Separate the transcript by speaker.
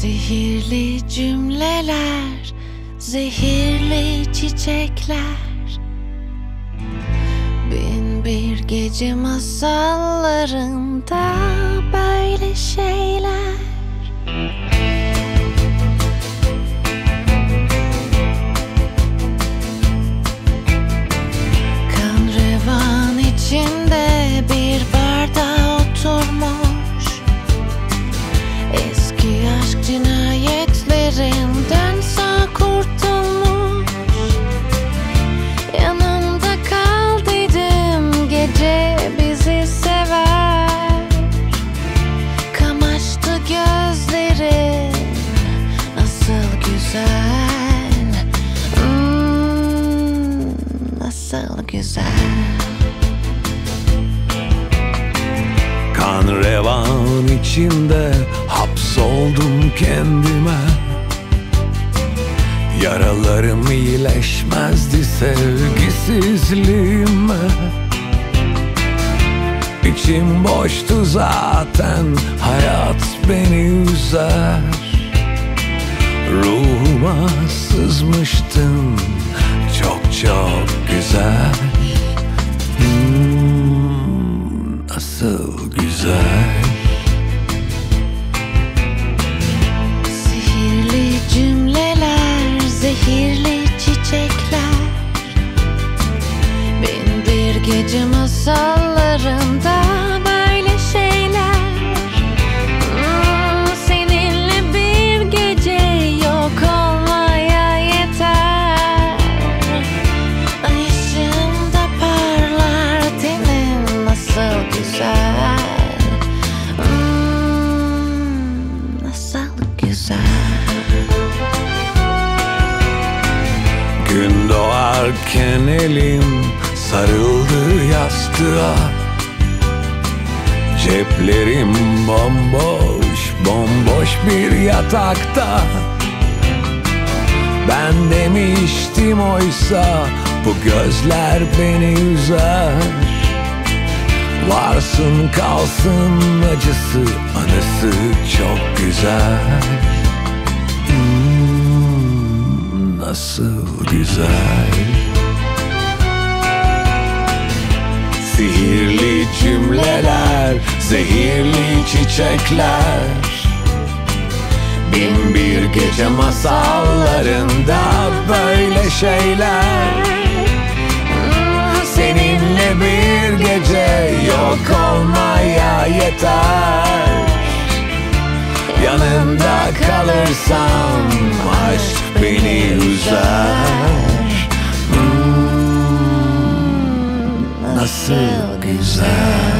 Speaker 1: Sihirli cümleler, zehirli çiçekler, bin bir gece masallarında böyle şeyler. Kan revan içinde bir barda oturmuş, eski aşk cinayetlerinden sağ kurtulmuş. Yanımda kal dedim, gece bizi sever. Kamaştı gözlerin, nasıl güzel, nasıl güzel.
Speaker 2: Kan revan içinde hapsoldum kendime. Yaralarım iyileşmezdi sevgisizliğime. İçim boştu zaten, hayat beni üzer. Ruhuma sızmıştın, çok çok güzel. Nasıl güzel.
Speaker 1: Sihirli cümleler, zehirli çiçekler, bin bir gece masallarında böyle şeyler. Seninle bir gece yok olmaya yeter. Ay ışığında parlar tenin, nasıl güzel, nasıl güzel.
Speaker 2: Gün doğarken elim sarıldı yastığa. Ceplerim bomboş, bomboş bir yatakta. Ben demiştim oysa bu gözler beni üzer. Varsın kalsın acısı, anısı çok güzel. Nasıl güzel. Sihirli cümleler, zehirli çiçekler, bin bir gece masallarında böyle şeyler. Seninle bir gece yok olmaya yeter. Yanında kalırsam aşk beni üzer. Nasıl güzel.